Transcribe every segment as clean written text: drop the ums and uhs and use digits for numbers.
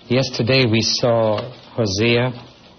Yesterday we saw Hosea.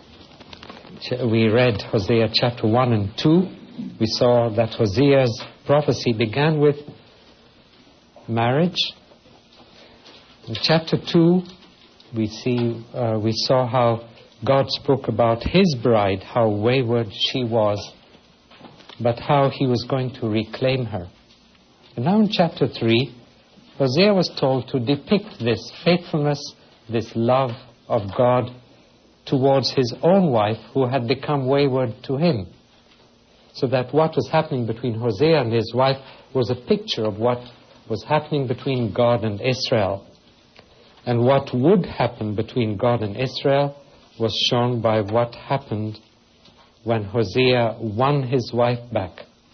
We read Hosea chapter 1 and 2. We saw that Hosea's prophecy began with marriage. In chapter 2, we saw how God spoke about His bride, how wayward she was, but how He was going to reclaim her. And now in chapter 3, Hosea was told to depict this faithfulness, this love of God towards his own wife who had become wayward to him. So that what was happening between Hosea and his wife was a picture of what was happening between God and Israel. And what would happen between God and Israel was shown by what happened when Hosea won his wife back.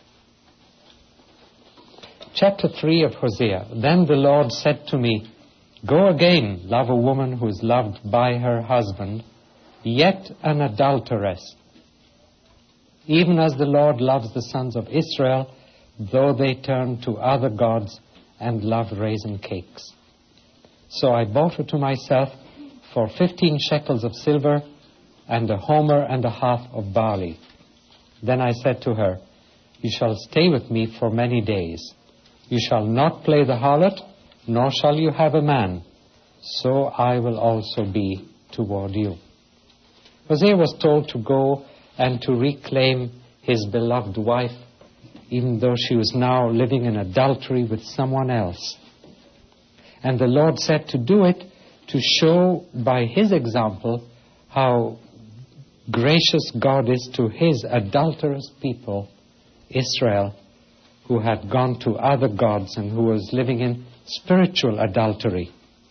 Chapter 3 of Hosea. Then the Lord said to me, "Go again, love a woman who is loved by her husband, yet an adulteress, even as the Lord loves the sons of Israel, though they turn to other gods and love raisin cakes. So I bought her to myself for 15 shekels of silver and a homer and a half of barley. Then I said to her, you shall stay with me for many days. You shall not play the harlot, nor shall you have a man. So I will also be toward you." Hosea was told to go and to reclaim his beloved wife, even though she was now living in adultery with someone else. And the Lord said to do it to show by his example how gracious God is to his adulterous people, Israel, who had gone to other gods and who was living in spiritual adultery.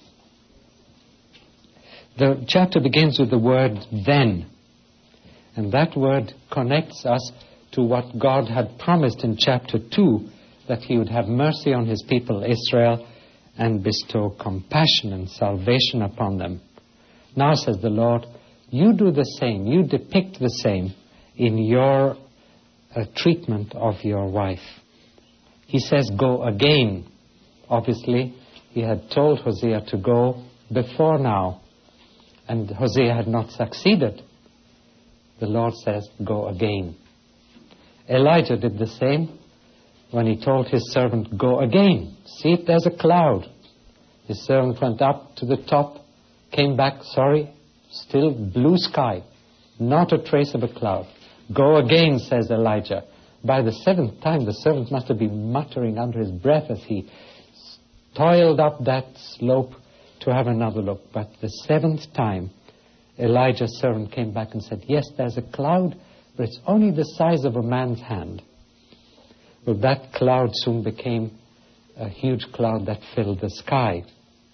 The chapter begins with the word "then." And that word connects us to what God had promised in chapter 2, that he would have mercy on his people Israel and bestow compassion and salvation upon them. Now, says the Lord, you do the same, you depict the same in your treatment of your wife. He says, go again. Obviously, he had told Hosea to go before now, and Hosea had not succeeded. The Lord says, go again. Elijah did the same when he told his servant, go again. See if there's a cloud. His servant went up to the top, came back, still blue sky, not a trace of a cloud. Go again, says Elijah. By the 7th time, the servant must have been muttering under his breath as he toiled up that slope to have another look. But the 7th time, Elijah's servant came back and said, yes, there's a cloud, but it's only the size of a man's hand. Well, that cloud soon became a huge cloud that filled the sky.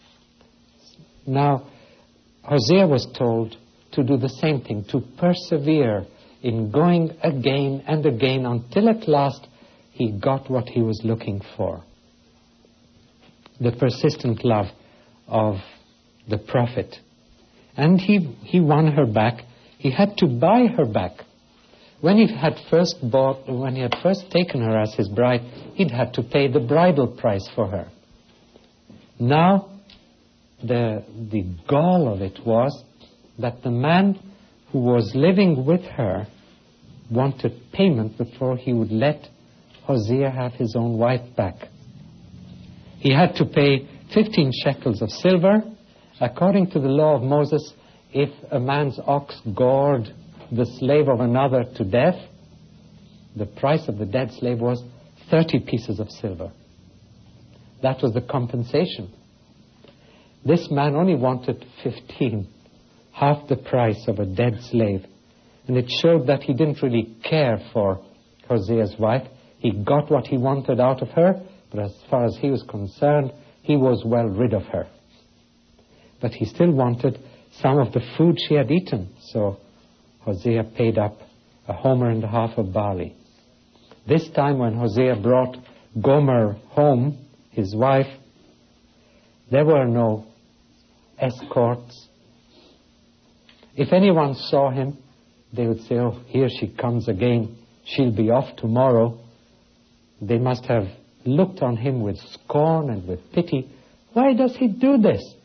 Now, Hosea was told to do the same thing, to persevere in going again and again until at last he got what he was looking for. The persistent love of the prophet. And he won her back. He had to buy her back. When he had first taken her as his bride, he'd had to pay the bridal price for her. Now, the gall of it was that the man who was living with her wanted payment before he would let Hosea have his own wife back. He had to pay 15 shekels of silver. According to the law of Moses, if a man's ox gored the slave of another to death, the price of the dead slave was 30 pieces of silver. That was the compensation. This man only wanted 15, half the price of a dead slave. And it showed that he didn't really care for Hosea's wife. He got what he wanted out of her, but as far as he was concerned, he was well rid of her. But he still wanted some of the food she had eaten, so Hosea paid up a homer and a half of barley. This time when Hosea brought Gomer home, his wife, there were no escorts. If anyone saw him, they would say, oh, here she comes again. She'll be off tomorrow. They must have looked on him with scorn and with pity. Why does he do this?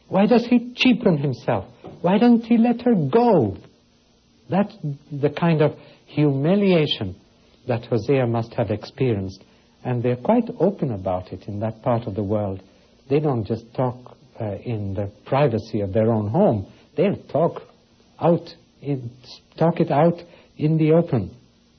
Why does he cheapen himself? Why doesn't he let her go? That's the kind of humiliation that Hosea must have experienced. And they're quite open about it in that part of the world. They don't just talk in the privacy of their own home. They'll talk it out in the open.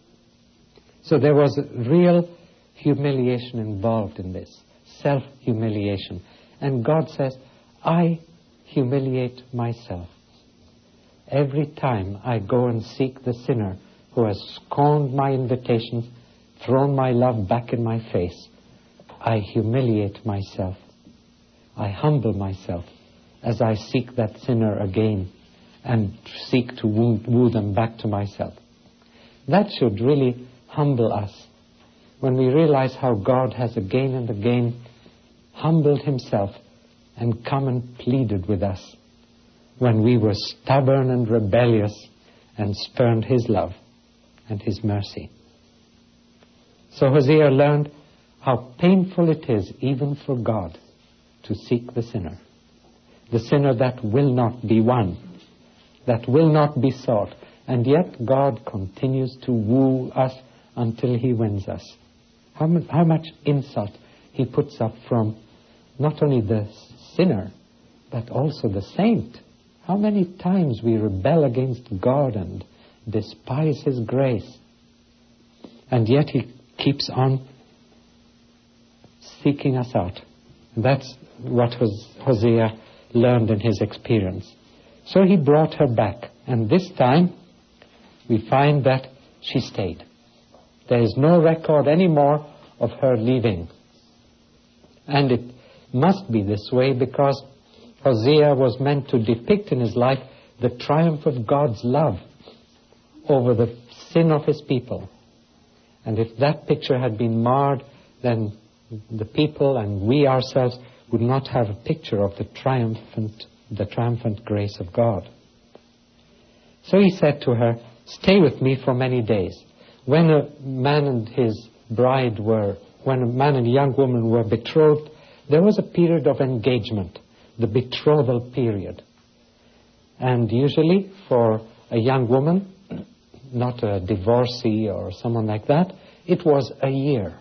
So there was real humiliation involved in this, self-humiliation. And God says, I humiliate myself. Every time I go and seek the sinner who has scorned my invitations, thrown my love back in my face, I humiliate myself. I humble myself as I seek that sinner again and seek to woo them back to myself. That should really humble us when we realize how God has again and again humbled himself and come and pleaded with us when we were stubborn and rebellious and spurned his love and his mercy. So Hosea learned how painful it is even for God to seek the sinner that will not be won, that will not be sought, and yet God continues to woo us until he wins us. How much insult he puts up from not only the sinner, but also the saint. How many times we rebel against God and despise his grace, and yet he keeps on seeking us out. That's what Hosea learned in his experience. So he brought her back, and this time we find that she stayed. There is no record anymore of her leaving. And it must be this way because Hosea was meant to depict in his life the triumph of God's love over the sin of his people. And if that picture had been marred, then the people and we ourselves would not have a picture of the triumphant grace of God. So he said to her, "Stay with me for many days." When a man and his bride when a man and a young woman were betrothed, there was a period of engagement, the betrothal period. And usually for a young woman, not a divorcee or someone like that, it was a year.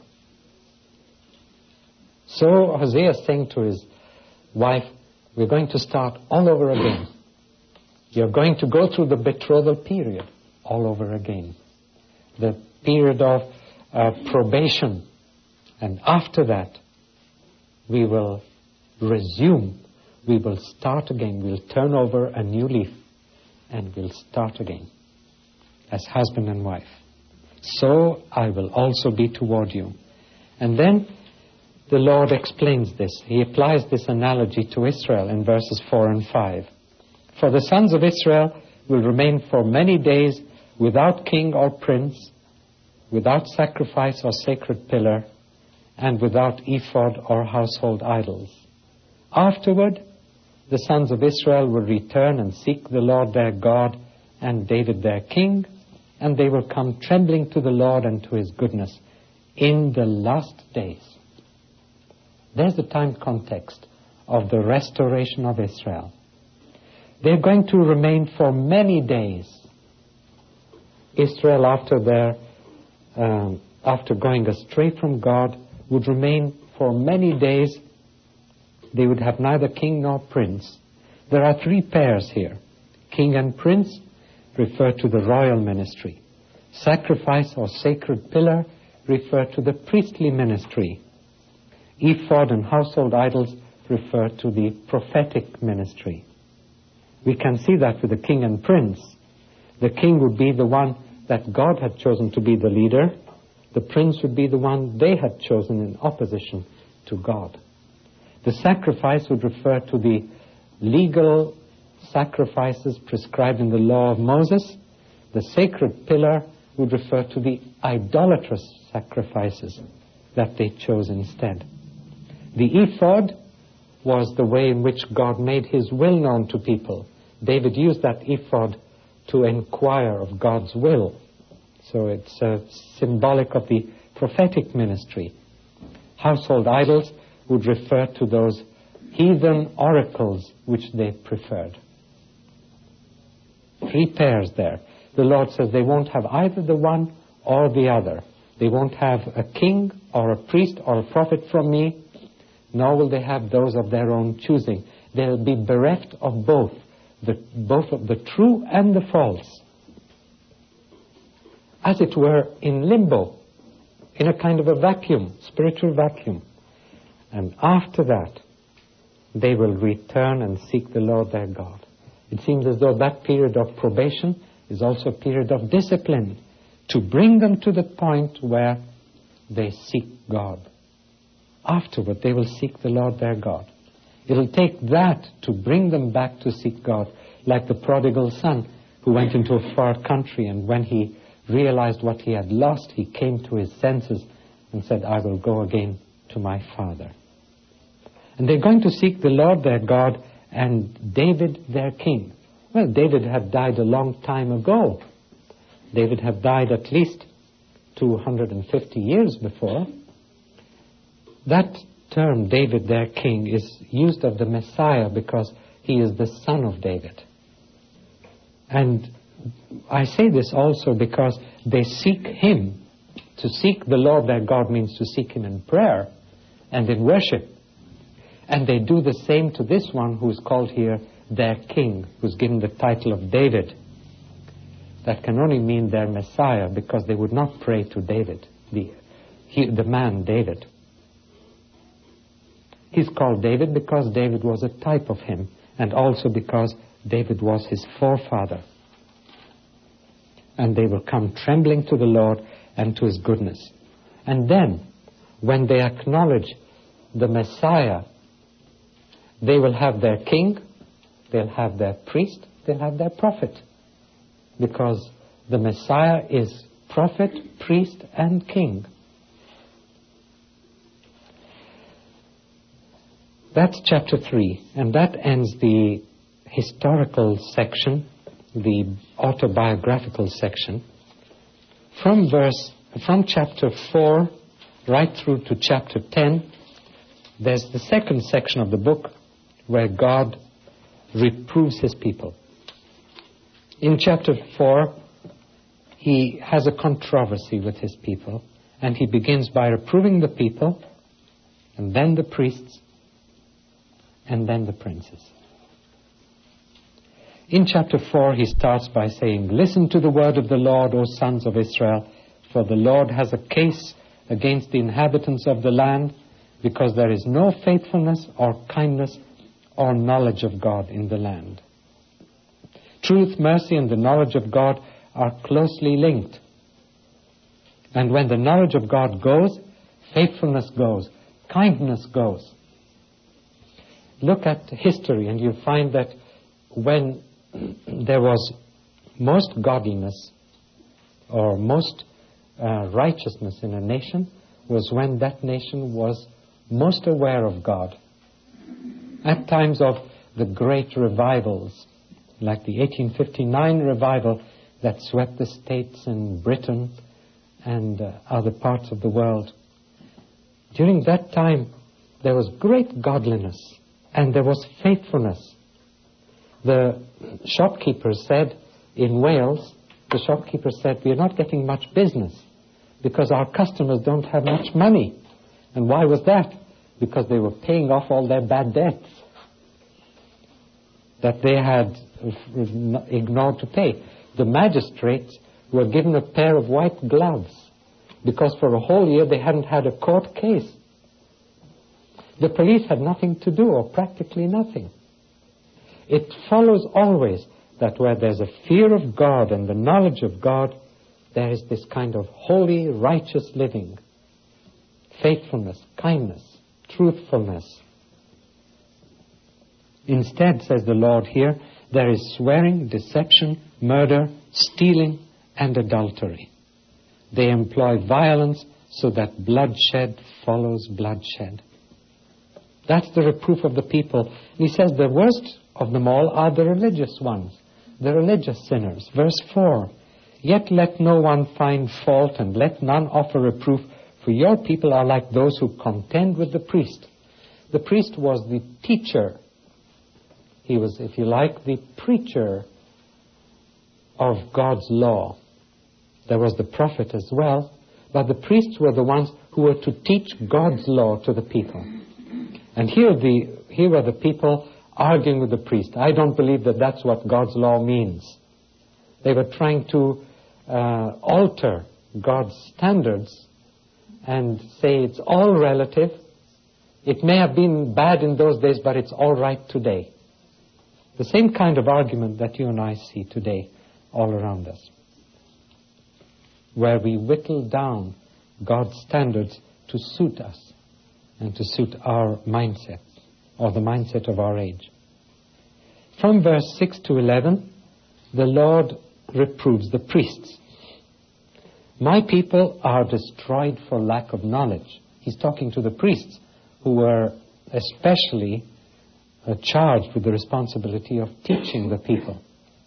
So Hosea is saying to his wife, we're going to start all over again. You're going to go through the betrothal period all over again. The period of probation. And after that, we will resume. We will start again. We'll turn over a new leaf and we'll start again as husband and wife. So I will also be toward you. And then the Lord explains this. He applies this analogy to Israel in verses 4 and 5. For the sons of Israel will remain for many days without king or prince, without sacrifice or sacred pillar, and without ephod or household idols. Afterward, the sons of Israel will return and seek the Lord their God and David their king, and they will come trembling to the Lord and to his goodness in the last days. There's the time context of the restoration of Israel. They're going to remain for many days. Israel, after going astray from God, would remain for many days. They would have neither king nor prince. There are three pairs here. King and prince refer to the royal ministry. Sacrifice or sacred pillar refer to the priestly ministry. Ephod and household idols refer to the prophetic ministry. We can see that with the king and prince. The king would be the one that God had chosen to be the leader. The prince would be the one they had chosen in opposition to God. The sacrifice would refer to the legal sacrifices prescribed in the law of Moses. The sacred pillar would refer to the idolatrous sacrifices that they chose instead. The ephod was the way in which God made his will known to people. David used that ephod to inquire of God's will. So it's symbolic of the prophetic ministry. Household idols would refer to those heathen oracles which they preferred. 3 pairs there. The Lord says they won't have either the one or the other. They won't have a king or a priest or a prophet from me, nor will they have those of their own choosing. They'll be bereft of both of the true and the false. As it were, in limbo, in a kind of a vacuum, spiritual vacuum. And after that, they will return and seek the Lord their God. It seems as though that period of probation is also a period of discipline to bring them to the point where they seek God. Afterward, they will seek the Lord their God. It'll take that to bring them back to seek God, like the prodigal son who went into a far country, and when he realized what he had lost, he came to his senses and said, I will go again to my father. And they're going to seek the Lord their God and David their king. Well, David had died a long time ago. David had died at least 250 years before. That term, David their king, is used of the Messiah because he is the son of David. And I say this also because they seek him. To seek the Lord their God means to seek him in prayer and in worship. And they do the same to this one who is called here their king, who's given the title of David. That can only mean their Messiah, because they would not pray to David, the man David. He's called David because David was a type of him, and also because David was his forefather. And they will come trembling to the Lord and to his goodness. And then, when they acknowledge the Messiah, they will have their king, they'll have their priest, they'll have their prophet. Because the Messiah is prophet, priest, and king. That's chapter 3, and that ends the historical section, the autobiographical section. From chapter 4 right through to chapter 10, there's the second section of the book where God reproves his people. In chapter 4, he has a controversy with his people, and he begins by reproving the people, and then the priests, and then the princes. In chapter 4, he starts by saying, "Listen to the word of the Lord, O sons of Israel, for the Lord has a case against the inhabitants of the land, because there is no faithfulness or kindness or knowledge of God in the land." Truth, mercy, and the knowledge of God are closely linked. And when the knowledge of God goes, faithfulness goes, kindness goes. Look at history and you'll find that when there was most godliness or most righteousness in a nation was when that nation was most aware of God. At times of the great revivals, like the 1859 revival that swept the States and Britain and other parts of the world, during that time there was great godliness and there was faithfulness. The shopkeepers said in Wales, the shopkeepers said, "We are not getting much business because our customers don't have much money." And why was that? Because they were paying off all their bad debts that they had ignored to pay. The magistrates were given a pair of white gloves because for a whole year they hadn't had a court case. The police had nothing to do, or practically nothing. It follows always that where there's a fear of God and the knowledge of God, there is this kind of holy, righteous living, faithfulness, kindness, truthfulness. Instead, says the Lord here, there is swearing, deception, murder, stealing, and adultery. They employ violence so that bloodshed follows bloodshed. That's the reproof of the people. And he says the worst of them all are the religious ones, the religious sinners. Verse 4, "Yet let no one find fault, and let none offer reproof, for your people are like those who contend with the priest. The priest was the teacher. He was, if you like, the preacher of God's law. There was the prophet as well, but the priests were the ones who were to teach God's law to the people. And here were the people arguing with the priest. I don't believe that that's what God's law means. They were trying to alter God's standards and say it's all relative. It may have been bad in those days, but it's all right today. The same kind of argument that you and I see today all around us, where we whittle down God's standards to suit us and to suit our mindset or the mindset of our age. From verse 6 to 11, the Lord reproves the priests. My people are destroyed for lack of knowledge. He's talking to the priests who were especially charged with the responsibility of teaching the people.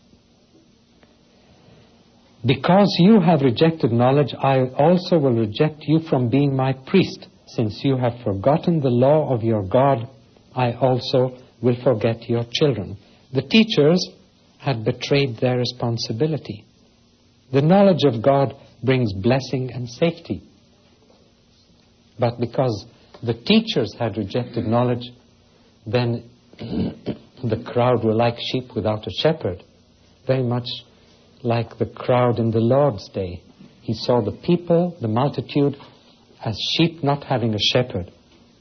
Because you have rejected knowledge, I also will reject you from being my priest. Since you have forgotten the law of your God, I also will forget your children. The teachers had betrayed their responsibility. The knowledge of God brings blessing and safety. But because the teachers had rejected knowledge, then the crowd were like sheep without a shepherd, very much like the crowd in the Lord's day. He saw the people, the multitude, as sheep not having a shepherd.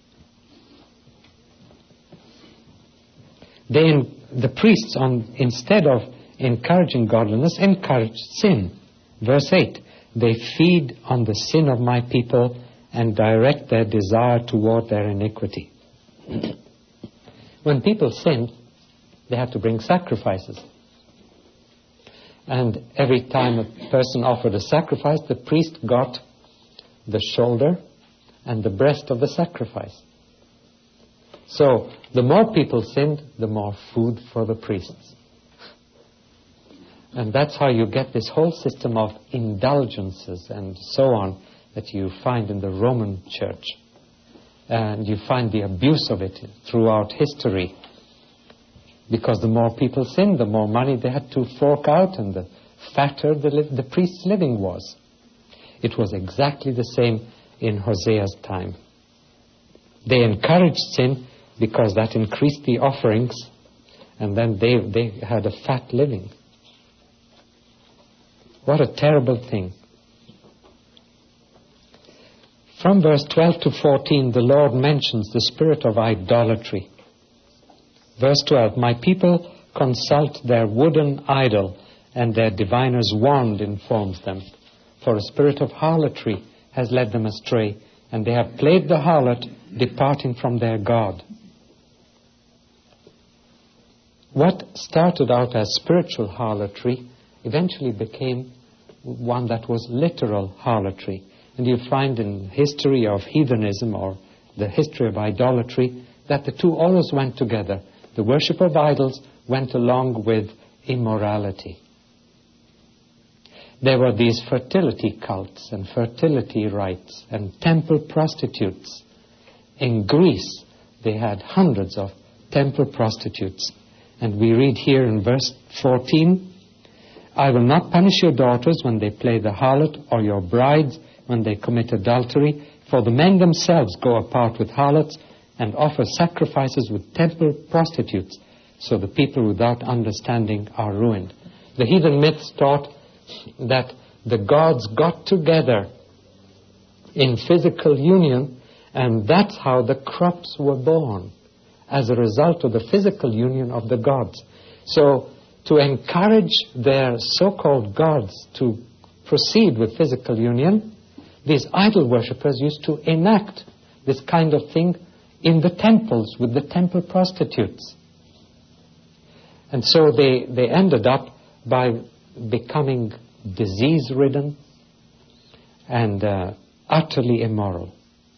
The priests, instead of encouraging godliness, encouraged sin. Verse 8, they feed on the sin of my people and direct their desire toward their iniquity. When people sinned, they had to bring sacrifices. And every time a person offered a sacrifice, the priest got the shoulder and the breast of the sacrifice. So the more people sinned, the more food for the priests. And that's how you get this whole system of indulgences and so on that you find in the Roman Church. And you find the abuse of it throughout history. Because the more people sinned, the more money they had to fork out, and the fatter the priest's living was. It was exactly the same in Hosea's time. They encouraged sin because that increased the offerings, and then they had a fat living. What a terrible thing. From verse 12 to 14, the Lord mentions the spirit of idolatry. Verse 12, my people consult their wooden idol, and their diviner's wand informs them. For a spirit of harlotry has led them astray, and they have played the harlot, departing from their God. What started out as spiritual harlotry eventually became one that was literal harlotry. And you find in history of heathenism or the history of idolatry that the two always went together. The worship of idols went along with immorality. There were these fertility cults and fertility rites and temple prostitutes. In Greece, they had hundreds of temple prostitutes. And we read here in verse 14, I will not punish your daughters when they play the harlot, or your brides when they commit adultery, for the men themselves go apart with harlots and offer sacrifices with temple prostitutes, so the people without understanding are ruined. The heathen myths taught that the gods got together in physical union, and that's how the crops were born, as a result of the physical union of the gods. So to encourage their so-called gods to proceed with physical union, these idol worshippers used to enact this kind of thing in the temples with the temple prostitutes. And so they ended up by becoming disease-ridden and utterly immoral.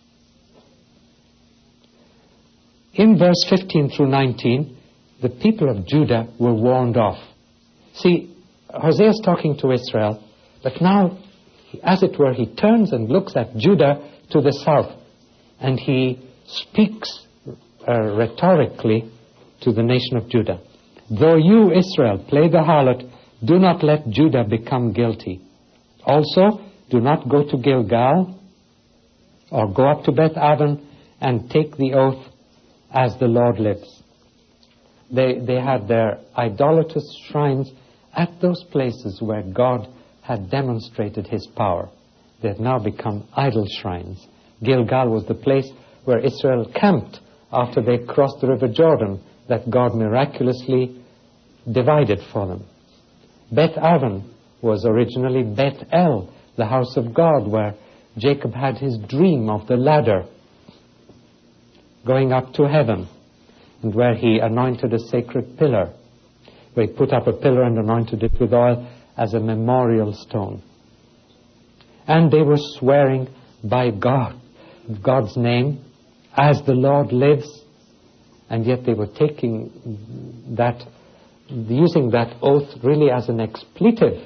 In verse 15 through 19, the people of Judah were warned off. See, Hosea is talking to Israel, but now, as it were, he turns and looks at Judah to the south, and he speaks rhetorically to the nation of Judah. Though you, Israel, play the harlot, do not let Judah become guilty. Also, do not go to Gilgal or go up to Beth Aven and take the oath as the Lord lives. They had their idolatrous shrines at those places where God had demonstrated his power. They had now become idol shrines. Gilgal was the place where Israel camped after they crossed the river Jordan that God miraculously divided for them. Beth Aven was originally Beth El, the house of God, where Jacob had his dream of the ladder going up to heaven, and where he anointed a sacred pillar, where he put up a pillar and anointed it with oil as a memorial stone. And they were swearing by God's name, as the Lord lives, and yet they were taking that, using that oath really as an expletive.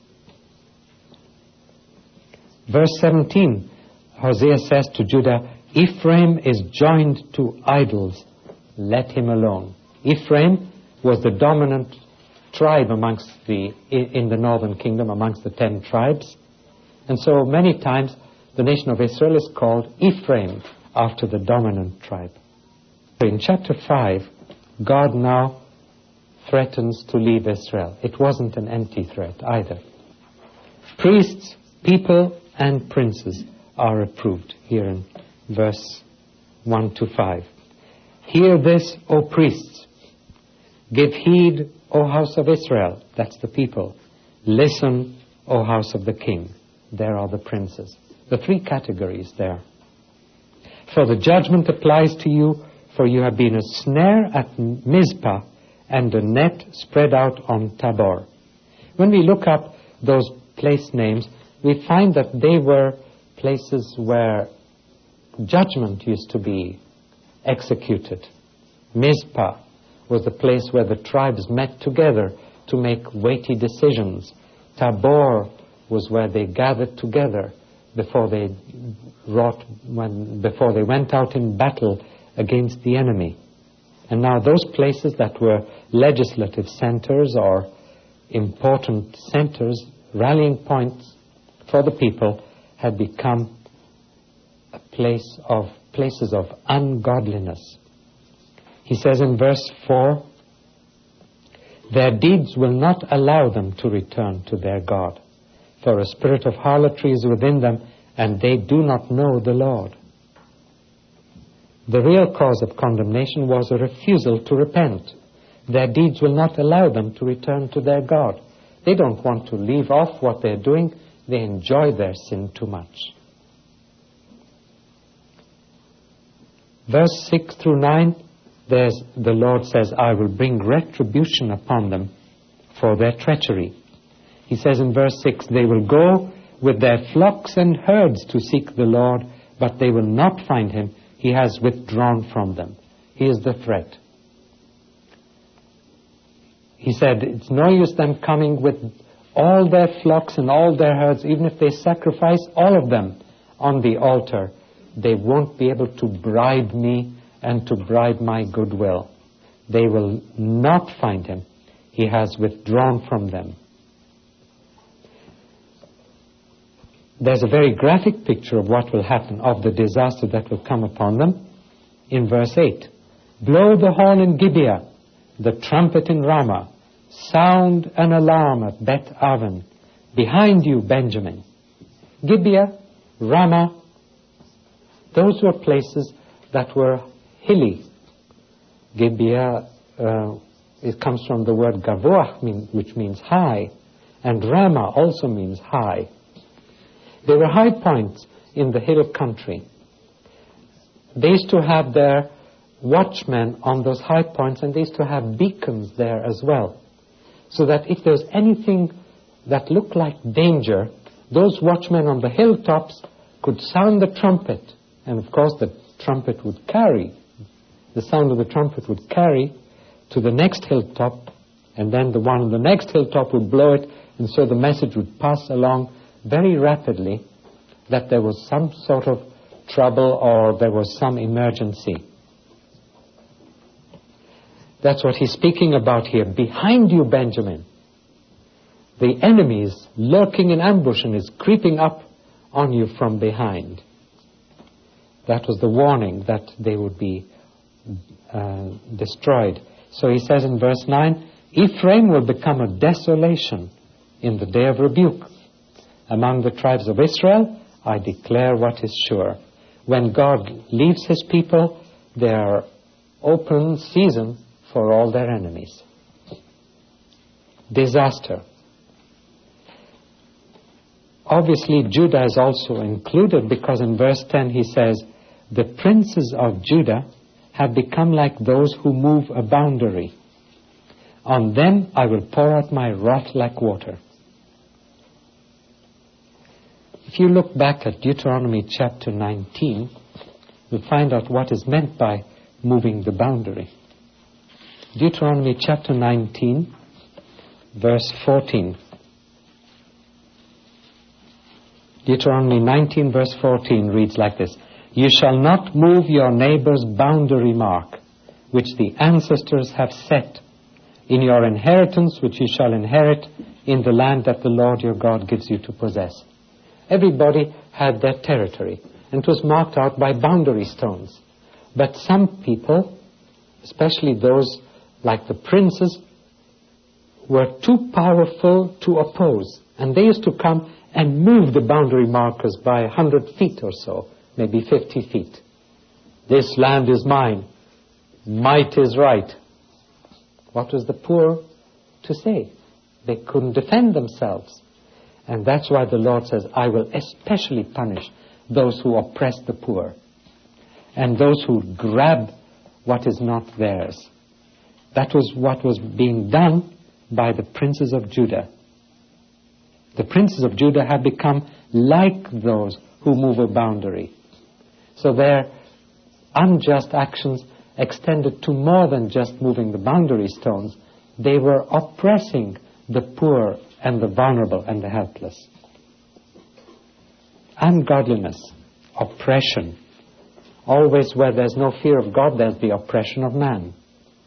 Verse 17, Hosea says to Judah, Ephraim is joined to idols, let him alone. Ephraim was the dominant tribe in the northern kingdom amongst the 10 tribes. And so many times the nation of Israel is called Ephraim, after the dominant tribe. In chapter 5, God now threatens to leave Israel. It wasn't an empty threat either. Priests, people, and princes are approved here in verse 1 to 5. Hear this, O priests. Give heed, O house of Israel. That's the people. Listen, O house of the king. There are the princes. The 3 categories there. For the judgment applies to you, for you have been a snare at Mizpah and a net spread out on Tabor. When we look up those place names, we find that they were places where judgment used to be executed. Mizpah was the place where the tribes met together to make weighty decisions. Tabor was where they gathered together before they went out in battle against the enemy. And now those places that were legislative centers or important centers, rallying points for the people, had become places of ungodliness. He says in verse 4, their deeds will not allow them to return to their God, for a spirit of harlotry is within them, and they do not know the Lord. The real cause of condemnation was a refusal to repent. Their deeds will not allow them to return to their God. They don't want to leave off what they're doing. They enjoy their sin too much. Verse 6 through 9, the Lord says, I will bring retribution upon them for their treachery. He says in verse 6, they will go with their flocks and herds to seek the Lord, but they will not find him. He has withdrawn from them. He is the threat. He said, it's no use them coming with all their flocks and all their herds, even if they sacrifice all of them on the altar. They won't be able to bribe me and to bribe my goodwill. They will not find him. He has withdrawn from them. There's a very graphic picture of what will happen, of the disaster that will come upon them. In verse 8, blow the horn in Gibeah, the trumpet in Ramah, sound an alarm at Beth Aven. Behind you, Benjamin. Gibeah, Ramah, those were places that were hilly. Gibeah, it comes from the word gavoah, which means high, and Ramah also means high. They were high points in the hill country. They used to have their watchmen on those high points, and they used to have beacons there as well. So that if there was anything that looked like danger, those watchmen on the hilltops could sound the trumpet. And of course the trumpet would carry, the sound of the trumpet would carry to the next hilltop, and then the one on the next hilltop would blow it, and so the message would pass along very rapidly that there was some sort of trouble or there was some emergency. That's what he's speaking about here. Behind you, Benjamin. The enemy is lurking in ambush and is creeping up on you from behind. That was the warning that they would be destroyed. So he says in verse 9, Ephraim will become a desolation in the day of rebuke. Among the tribes of Israel, I declare what is sure. When God leaves his people, they are open season for all their enemies. Disaster. Obviously, Judah is also included, because in verse 10 he says, the princes of Judah have become like those who move a boundary. On them I will pour out my wrath like water. If you look back at Deuteronomy chapter 19, you'll find out what is meant by moving the boundary. Deuteronomy chapter 19, verse 14. Deuteronomy 19, verse 14 reads like this. You shall not move your neighbor's boundary mark, which the ancestors have set, in your inheritance which you shall inherit in the land that the Lord your God gives you to possess. Everybody had their territory, and it was marked out by boundary stones. But some people, especially those like the princes, were too powerful to oppose, and they used to come and move the boundary markers by 100 feet or so, maybe 50 feet. This land is mine. Might is right. What was the poor to say? They couldn't defend themselves. And that's why the Lord says, I will especially punish those who oppress the poor and those who grab what is not theirs. That was what was being done by the princes of Judah. The princes of Judah have become like those who move a boundary. So their unjust actions extended to more than just moving the boundary stones. They were oppressing the poor and the vulnerable and the helpless. Ungodliness, oppression. Always where there's no fear of God, there's the oppression of man.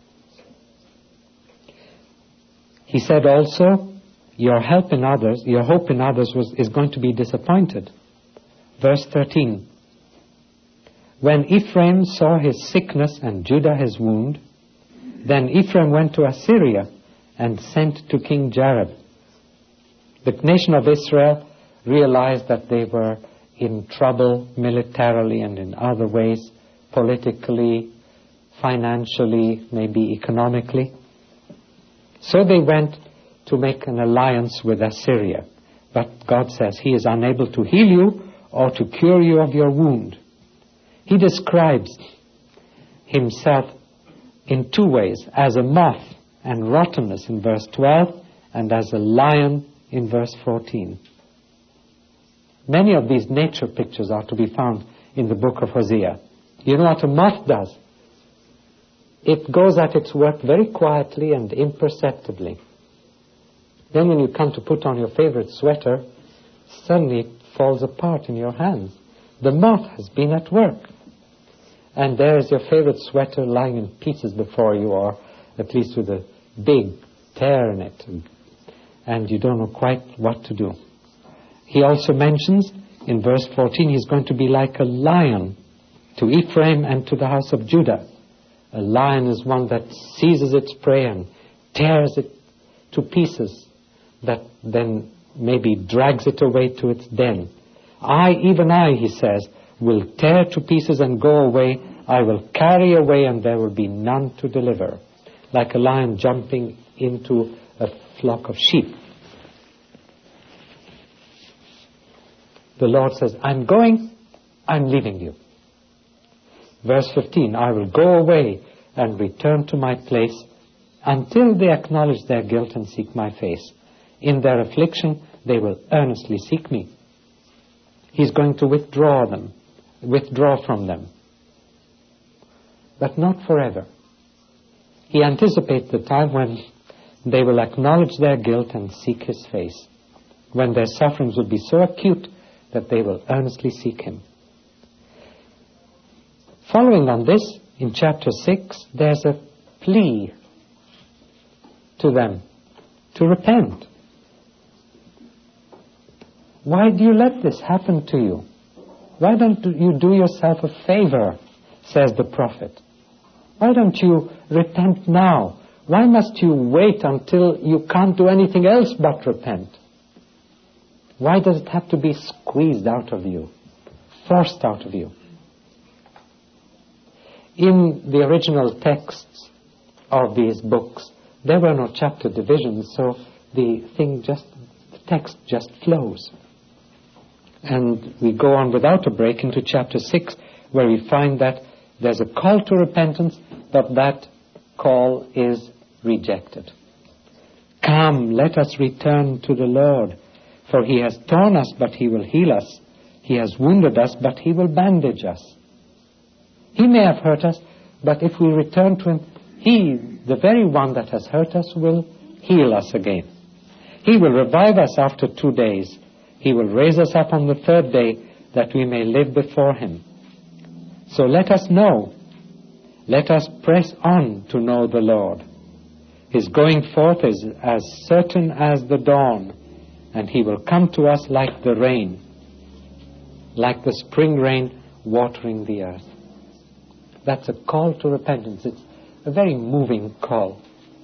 He said also, your hope in others is going to be disappointed. Verse 13. When Ephraim saw his sickness and Judah his wound, then Ephraim went to Assyria and sent to King Jareb. The nation of Israel realized that they were in trouble militarily and in other ways, politically, financially, maybe economically. So they went to make an alliance with Assyria. But God says He is unable to heal you or to cure you of your wound. He describes Himself in two ways, as a moth and rottenness in verse 12, and as a lion in verse 14. Many of these nature pictures are to be found in the book of Hosea. You know what a moth does? It goes at its work very quietly and imperceptibly. Then when you come to put on your favorite sweater, suddenly it falls apart in your hands. The moth has been at work. And there is your favorite sweater lying in pieces before you, or at least with a big tear in it. And you don't know quite what to do. He also mentions in verse 14, he's going to be like a lion to Ephraim and to the house of Judah. A lion is one that seizes its prey and tears it to pieces, that then maybe drags it away to its den. Even I, he says, will tear to pieces and go away. I will carry away and there will be none to deliver. Like a lion jumping into a flock of sheep. The Lord says, I'm going, I'm leaving you. Verse 15, I will go away and return to my place until they acknowledge their guilt and seek my face. In their affliction, they will earnestly seek me. He's going to withdraw from them. But not forever. He anticipates the time when they will acknowledge their guilt and seek His face. When their sufferings will be so acute that they will earnestly seek Him. Following on this, in chapter 6, there's a plea to them to repent. Why do you let this happen to you? Why don't you do yourself a favor, says the prophet. Why don't you repent now? Why must you wait until you can't do anything else but repent? Why does it have to be squeezed out of you, forced out of you? In the original texts of these books, there were no chapter divisions, so the text just flows. And we go on without a break into chapter 6, where we find that there's a call to repentance, but that call is rejected. Come, let us return to the Lord, for he has torn us, but he will heal us. He has wounded us, but he will bandage us. He may have hurt us, but if we return to him, he, the very one that has hurt us, will heal us again. He will revive us after 2 days. He will raise us up on the 3rd day, that we may live before him. So let us know. Let us press on to know the Lord. His going forth is as certain as the dawn, and he will come to us like the rain, like the spring rain watering the earth. That's a call to repentance. It's a very moving call.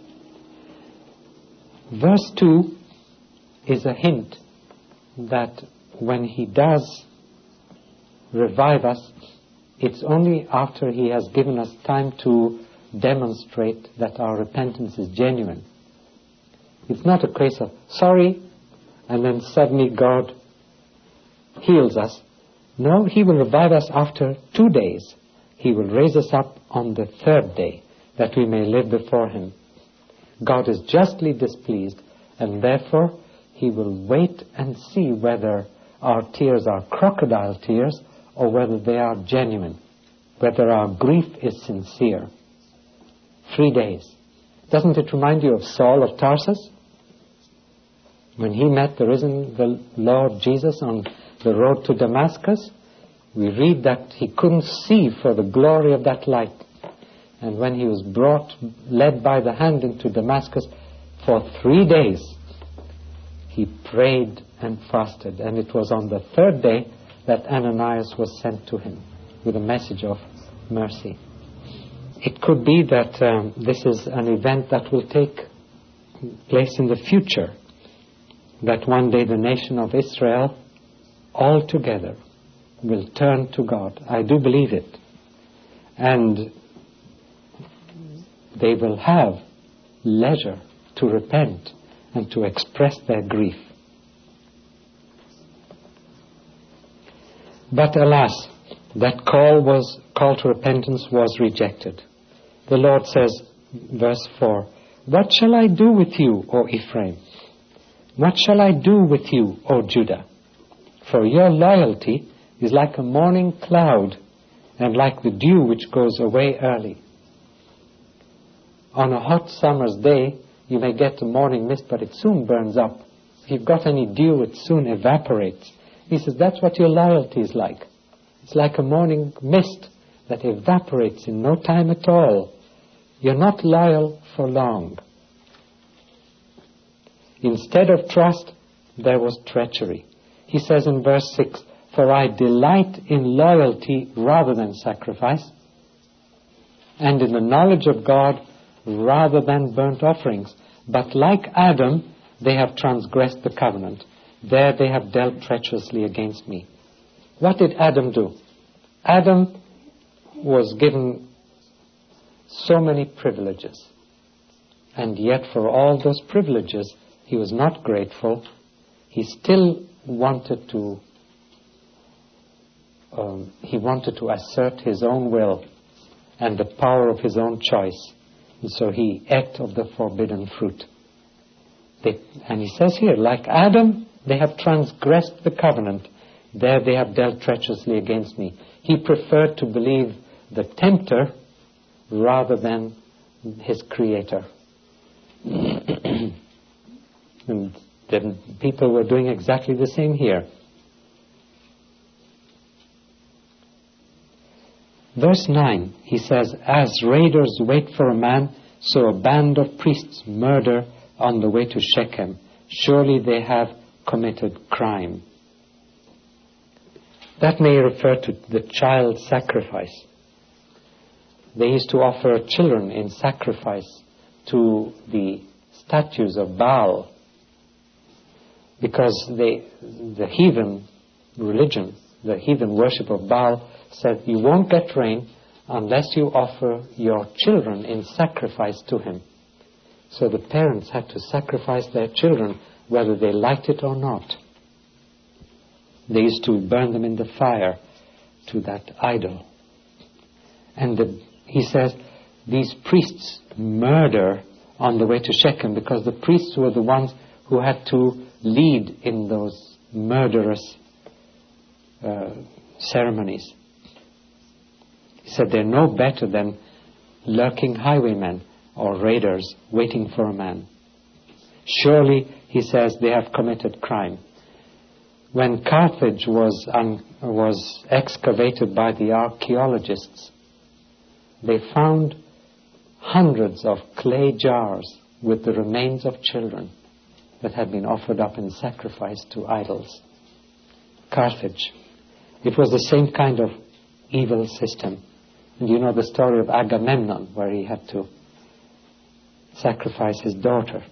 Verse 2 is a hint that when he does revive us, it's only after he has given us time to demonstrate that our repentance is genuine. It's not a case of sorry, and then suddenly God heals us. No, he will revive us after 2 days. He will raise us up on the 3rd day, that we may live before him. God is justly displeased, and therefore he will wait and see whether our tears are crocodile tears or whether they are genuine, whether our grief is sincere. 3 days. Doesn't it remind you of Saul of Tarsus? When he met the Lord Jesus on the road to Damascus, we read that he couldn't see for the glory of that light. And when he was led by the hand into Damascus, for 3 days, he prayed and fasted. And it was on the 3rd day that Ananias was sent to him with a message of mercy. It could be that this is an event that will take place in the future, that one day the nation of Israel all together will turn to God. I do believe it. And they will have leisure to repent and to express their grief. But alas, that call to repentance was rejected. The Lord says, verse 4, "What shall I do with you, O Ephraim? What shall I do with you, O Judah? For your loyalty is like a morning cloud, and like the dew which goes away early." On a hot summer's day, you may get a morning mist, but it soon burns up. If you've got any dew, it soon evaporates. He says, that's what your loyalty is like. It's like a morning mist that evaporates in no time at all. You're not loyal for long. Instead of trust, there was treachery. He says in verse 6, "For I delight in loyalty rather than sacrifice, and in the knowledge of God rather than burnt offerings. But like Adam, they have transgressed the covenant. There they have dealt treacherously against me." What did Adam do? Adam was given so many privileges, and yet for all those privileges, he was not grateful. He still wanted to assert his own will and the power of his own choice. And so he ate of the forbidden fruit. And he says here, like Adam, they have transgressed the covenant. There they have dealt treacherously against me. He preferred to believe the tempter rather than his creator. And then people were doing exactly the same here. Verse 9, he says, "As raiders wait for a man, So a band of priests murder on the way to Shechem. Surely they have committed crime. That may refer to the child sacrifice. They used to offer children in sacrifice to the statues of Baal, because the heathen religion, the heathen worship of Baal said you won't get rain unless you offer your children in sacrifice to him. So the parents had to sacrifice their children whether they liked it or not. They used to burn them in the fire to that idol. And he says these priests murder on the way to Shechem, because the priests were the ones who had to lead in those murderous ceremonies. He said they're no better than lurking highwaymen or raiders waiting for a man. Surely, he says, they have committed crime. When Carthage was excavated by the archaeologists, they found hundreds of clay jars with the remains of children that had been offered up in sacrifice to idols. Carthage. It was the same kind of evil system. And you know the story of Agamemnon, where he had to sacrifice his daughter.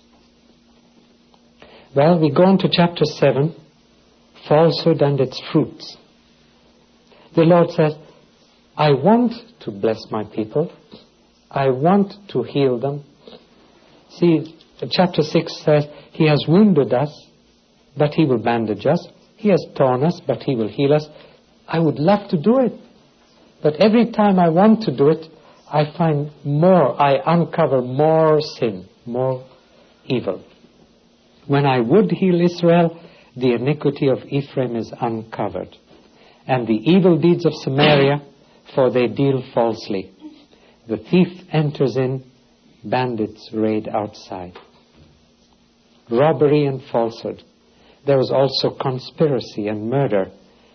Well, we go on to chapter 7, falsehood and its fruits. The Lord says, I want to bless my people. I want to heal them. See, chapter 6 says, He has wounded us, but He will bandage us. He has torn us, but He will heal us. I would love to do it. But every time I want to do it, I uncover more sin, more evil. When I would heal Israel, the iniquity of Ephraim is uncovered, and the evil deeds of Samaria, for they deal falsely. The thief enters in, bandits raid outside. Robbery and falsehood. There was also conspiracy and murder.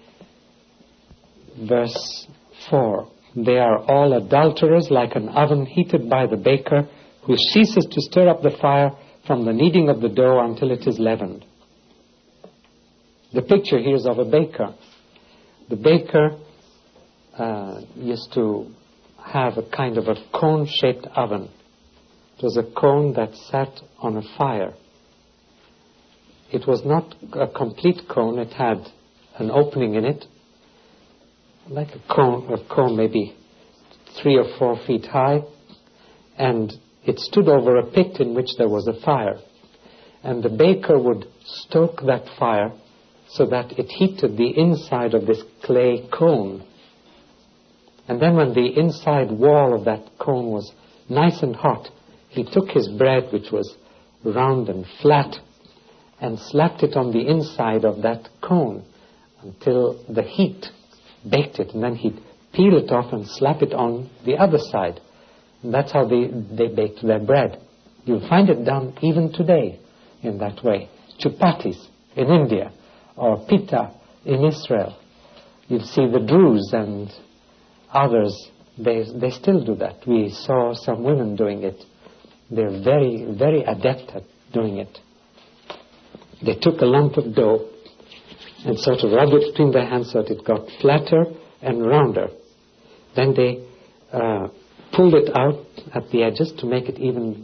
Verse 4, they are all adulterers, like an oven heated by the baker, who ceases to stir up the fire from the kneading of the dough until it is leavened. The picture here is of a baker. The baker used to have a kind of a cone-shaped oven. It was a cone that sat on a fire. It was not a complete cone. It had an opening in it, like a cone maybe 3 or 4 feet high, and it stood over a pit in which there was a fire. And the baker would stoke that fire so that it heated the inside of this clay cone. And then when the inside wall of that cone was nice and hot, he took his bread, which was round and flat, and slapped it on the inside of that cone until the heat baked it, and then he'd peel it off and slap it on the other side. And that's how they baked their bread. You'll find it done even today in that way. Chapatis in India, or pita in Israel. You'll see the Druze and others, they still do that. We saw some women doing it. They're very, very adept at doing it. They took a lump of dough and sort of rubbed it between their hands so that it got flatter and rounder. Then they pulled it out at the edges to make it even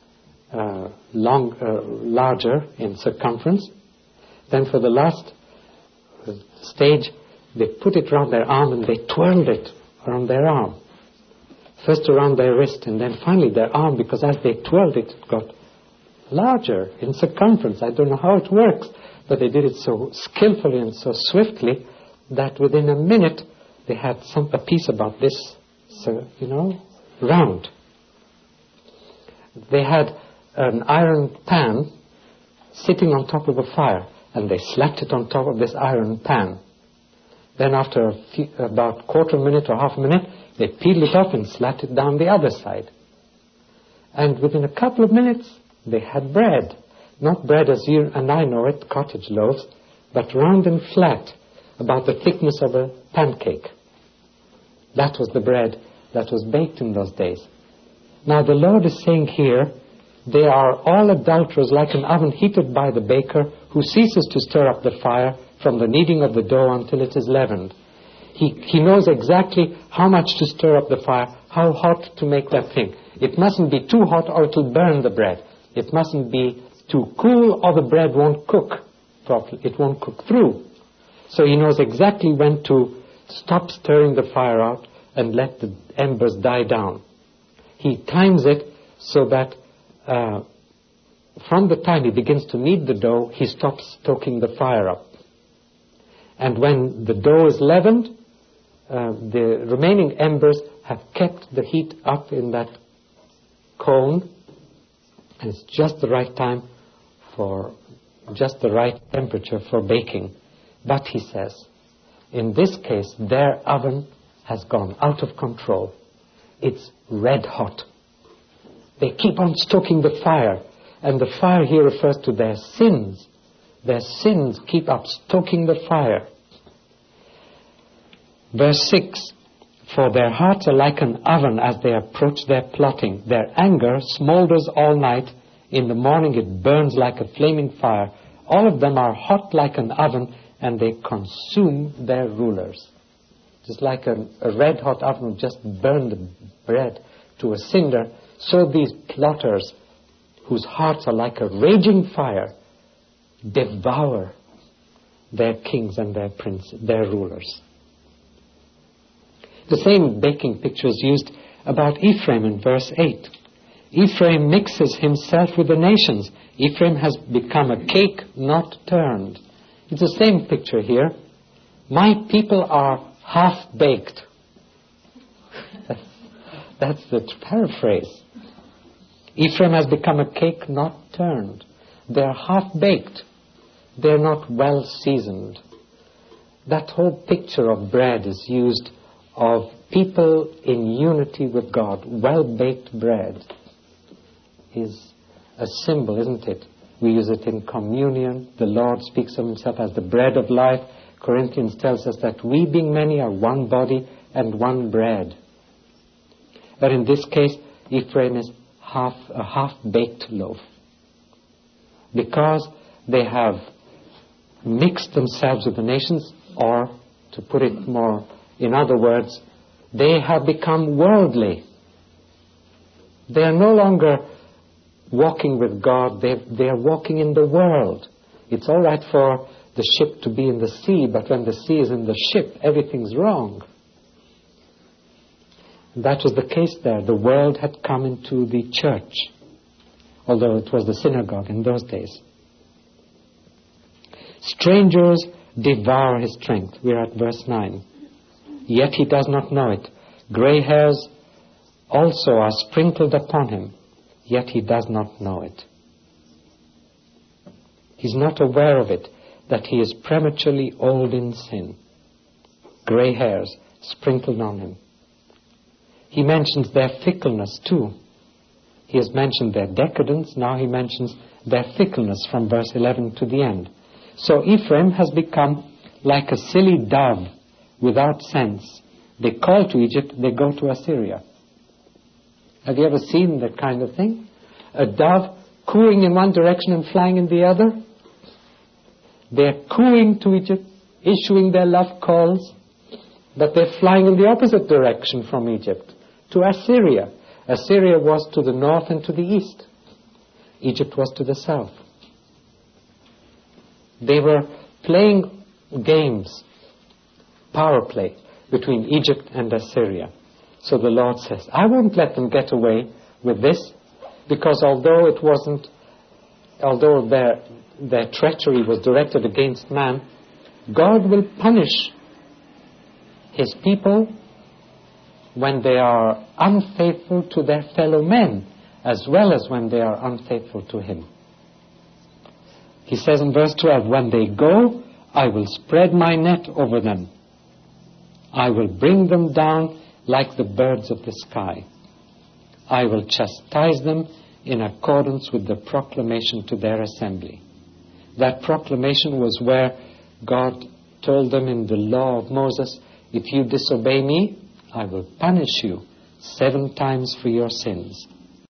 larger in circumference. Then for the last stage, they put it around their arm and they twirled it around their arm. First around their wrist and then finally their arm, because as they twirled it, it got larger in circumference. I don't know how it works, but they did it so skillfully and so swiftly that within a minute they had a piece about this, round. They had an iron pan sitting on top of a fire, and they slapped it on top of this iron pan. Then after about quarter of a minute or half a minute, they peeled it off and slapped it down the other side. And within a couple of minutes, they had bread. Not bread as you and I know it, cottage loaves, but round and flat, about the thickness of a pancake. That was the bread that was baked in those days. Now the Lord is saying here, they are all adulterers, like an oven heated by the baker, who ceases to stir up the fire from the kneading of the dough until it is leavened. He knows exactly how much to stir up the fire, how hot to make that thing. It mustn't be too hot or it will burn the bread. It mustn't be too cool or the bread won't cook properly. It won't cook through. So he knows exactly when to stop stirring the fire out and let the embers die down. He times it so that from the time he begins to knead the dough, he stops stoking the fire up. And when the dough is leavened, the remaining embers have kept the heat up in that cone, and it's just the right time for just the right temperature for baking. But he says, in this case, their oven has gone out of control. It's red hot. They keep on stoking the fire, and the fire here refers to their sins. Their sins keep up stoking the fire. Verse 6, for their hearts are like an oven as they approach their plotting. Their anger smolders all night. In the morning it burns like a flaming fire. All of them are hot like an oven, and they consume their rulers. Just like a red-hot oven would just burn the bread to a cinder, so these plotters, whose hearts are like a raging fire, devour their kings and their princes, their rulers. The same baking picture is used about Ephraim in verse 8. Ephraim mixes himself with the nations. Ephraim has become a cake not turned. It's the same picture here. My people are half-baked. That's the paraphrase. Ephraim has become a cake not turned. They're half-baked. They're not well-seasoned. That whole picture of bread is used of people in unity with God. Well-baked bread is a symbol, isn't it? We use it in communion. The Lord speaks of himself as the bread of life. Corinthians tells us that we, being many, are one body and one bread. But in this case, Ephraim is a half-baked loaf, because they have mixed themselves with the nations, or, to put it more in other words, they have become worldly. They are no longer walking with God, they are walking in the world. It's all right for the ship to be in the sea, but when the sea is in the ship, everything's wrong. That was the case there. The world had come into the church, although it was the synagogue in those days. Strangers devour his strength. We're at verse 9. Yet he does not know it. Gray hairs also are sprinkled upon him, yet he does not know it. He's not aware of it, that he is prematurely old in sin. Gray hairs sprinkled on him. He mentions their fickleness too. He has mentioned their decadence, now he mentions their fickleness from verse 11 to the end. So Ephraim has become like a silly dove without sense. They call to Egypt, they go to Assyria. Have you ever seen that kind of thing? A dove cooing in one direction and flying in the other? They're cooing to Egypt, issuing their love calls, but they're flying in the opposite direction from Egypt, to Assyria. Assyria was to the north and to the east. Egypt was to the south. They were playing games, power play, between Egypt and Assyria. So the Lord says, I won't let them get away with this, because although their treachery was directed against man, God will punish his people when they are unfaithful to their fellow men, as well as when they are unfaithful to him. He says in verse 12, when they go, I will spread my net over them. I will bring them down like the birds of the sky. I will chastise them in accordance with the proclamation to their assembly. That proclamation was where God told them in the law of Moses, if you disobey me, I will punish you 7 times for your sins,